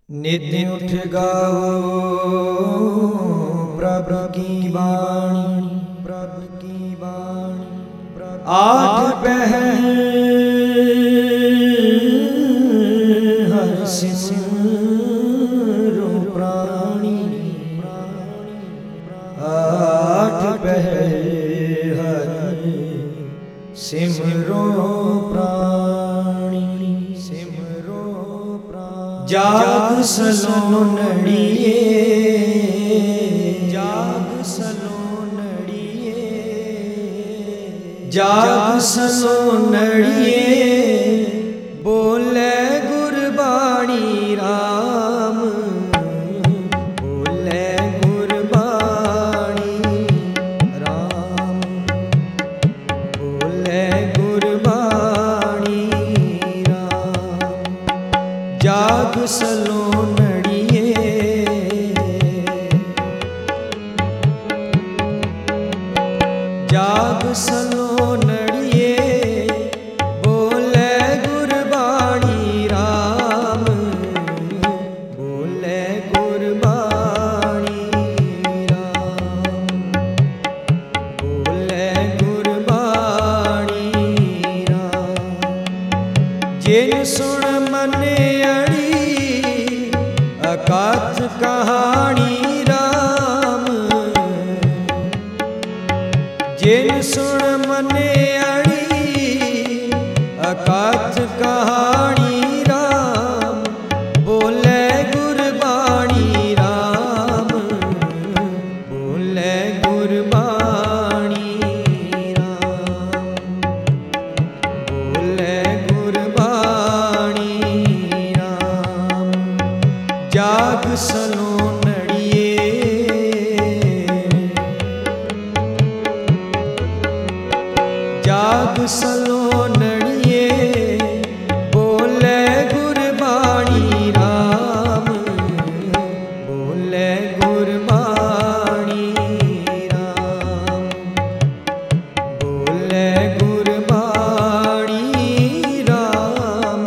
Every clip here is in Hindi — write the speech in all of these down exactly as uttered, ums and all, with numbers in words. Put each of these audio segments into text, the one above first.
नित्य उठ गाओ प्रभु की वाणी, प्रभु की वाणी। आठ पहर हर सिमरो प्राणी, आठ पहर हर सिमरो प्राणी, सिमरो प्राणी। जाग सलोनड़िए, जाग सलोनड़िए, जाग सलोनड़िए। बोले गुरबाणी राम, बोले गुरबाणी राम, बोले गुरबाणी राम। जाग सलोनड़िए, जाग सलोनड़िए। बोले गुरबाणी राम, बोले गुरबाणी राम, बोले गुरबाणी राम। जिन सुन मने अड़ी अकाथ कहानी राम, जिन सुन मने अड़ी अकाथ कहानी राम। बोले गुरबाणी राम, बोले गुरबाणी राम, बोले गुरबाणी राम। जाग सलोनड़िए, जाग सलोनड़िए। बोले गुरबाणी राम, बोले गुरबाणी राम, बोले गुरबाणी राम।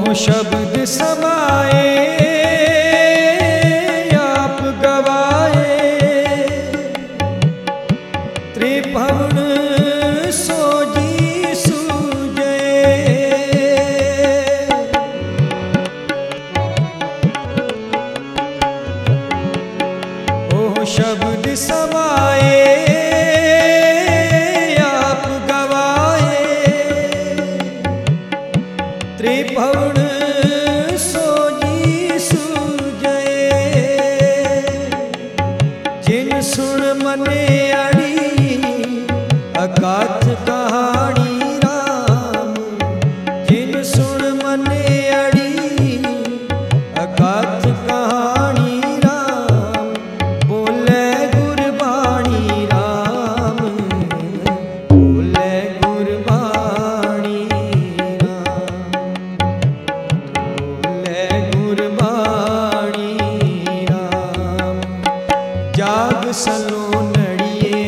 शब्द समाए आप गवाए, त्रिभुवन सोजी सूझे। ओ शब्द समाए आप गवाए, त्रिभुवन सोजी सूझे। जिन सुन मने अड़ी अगाध कहानी राम, जिन सुन मने अड़ी अगाध कहानी राम, बोले गुरबाणी राम, बोले गुरबाणी राम, बोले गुरबाणी राम। जाग सलोनड़िए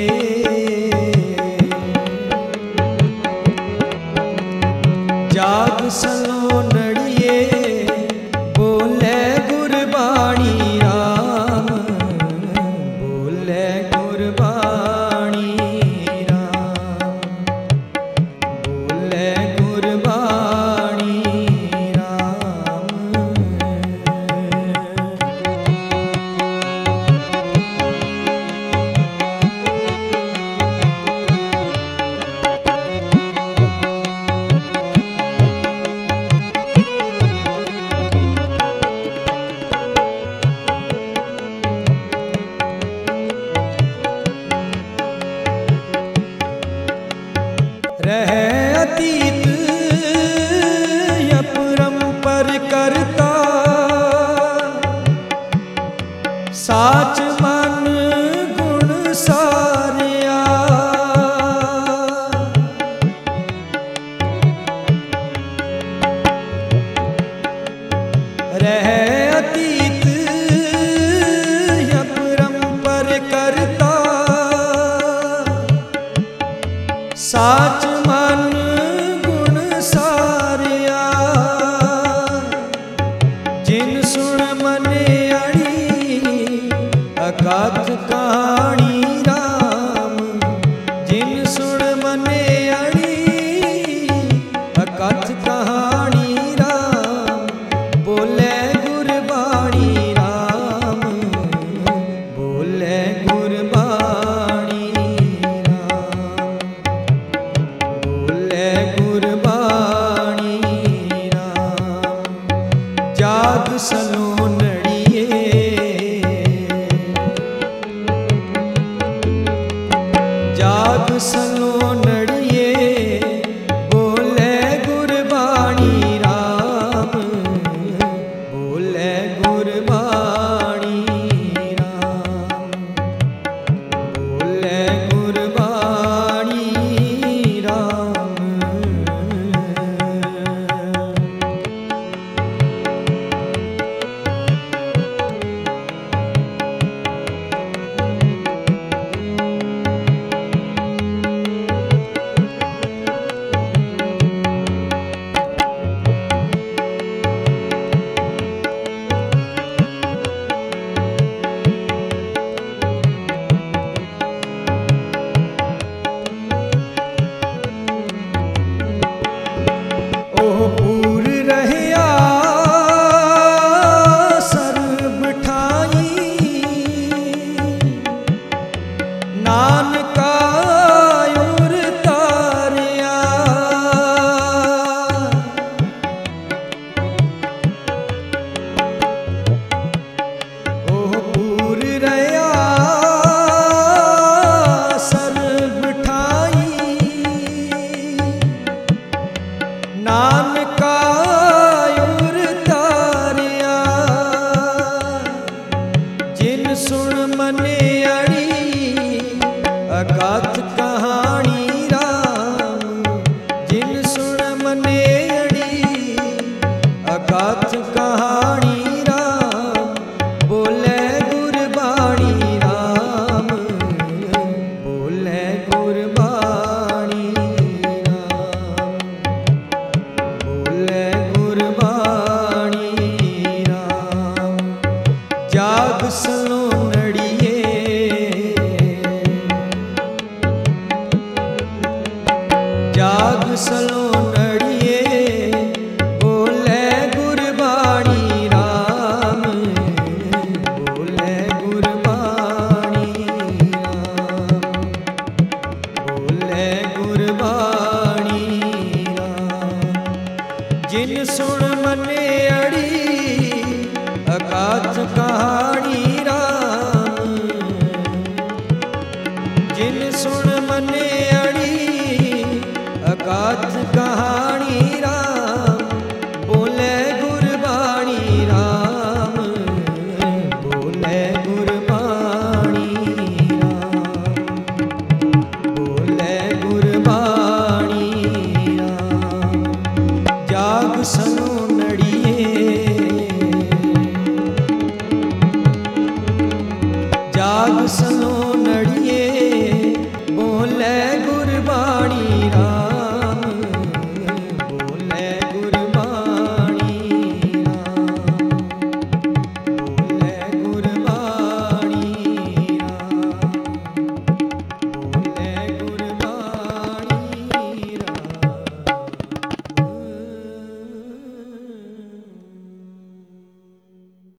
जाग सलोनड़िए, बोले गुरबाणी राम, बोले गुरबाणी राम, बोले गुरबाणी राम। रहे अतीत अपरंपर करता, साच मन गुण सारिया। रहे अतीत अपरंपर करता, साच मन गुण सारिया। जिन सुन मने अड़ी अगाध कहानी राम, जिन सुन मने अड़ी अगाध कहानी राम, बोले गुरबाणी राम, बोले गुरबाणी राम, बोले गुरबाणी राम। जाग सलोनड़िए जाग सलोनड़िए, बोले गुरबाणी राम, बोले गुरबाणी राम, बोले गुरबाणी राम। ओ पूर रहया सर्ब ठाई, नानका उर तारिया। ओ पूर रहया सर्ब ठाई, नानका उर तारिया। जिन सुन मने अड़ी अगाध कहानी राम, जिन सुन मने अड़ी अगाध कहानी राम, बोले गुरबाणी राम, बोले गुरबाणी राम, बोले गुरबाणी जिन सुन मने अड़ी अकाथ कहानी राम। जिन सुन मने अड़ी अकाथ कहानी राम। बोले गुरबाणी राम, बोले गुरबाणी राम, बोले गुरबाणी राम। जाग सनो नड़ी